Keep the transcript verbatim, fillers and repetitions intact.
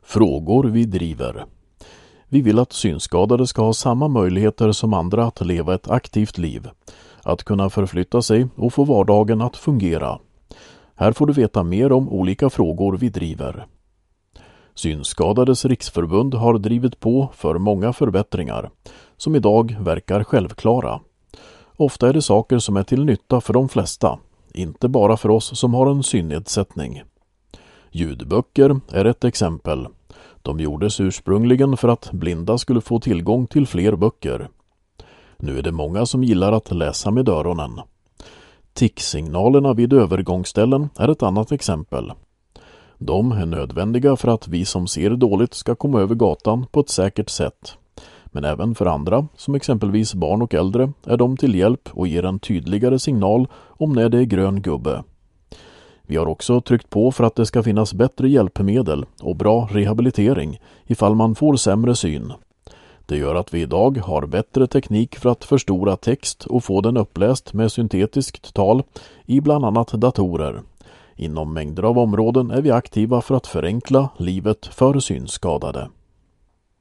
Frågor vi driver. Vi vill att synskadade ska ha samma möjligheter som andra att leva ett aktivt liv, att kunna förflytta sig och få vardagen att fungera. Här får du veta mer om olika frågor vi driver. Synskadades riksförbund har drivit på för många förbättringar, som idag verkar självklara. Ofta är det saker som är till nytta för de flesta, inte bara för oss som har en synnedsättning. Ljudböcker är ett exempel. De gjordes ursprungligen för att blinda skulle få tillgång till fler böcker. Nu är det många som gillar att läsa med öronen. Ticksignalerna vid övergångsställen är ett annat exempel. De är nödvändiga för att vi som ser dåligt ska komma över gatan på ett säkert sätt. Men även för andra, som exempelvis barn och äldre, är de till hjälp och ger en tydligare signal om när det är grön gubbe. Vi har också tryckt på för att det ska finnas bättre hjälpmedel och bra rehabilitering ifall man får sämre syn. Det gör att vi idag har bättre teknik för att förstora text och få den uppläst med syntetiskt tal i bland annat datorer. Inom mängder av områden är vi aktiva för att förenkla livet för synskadade.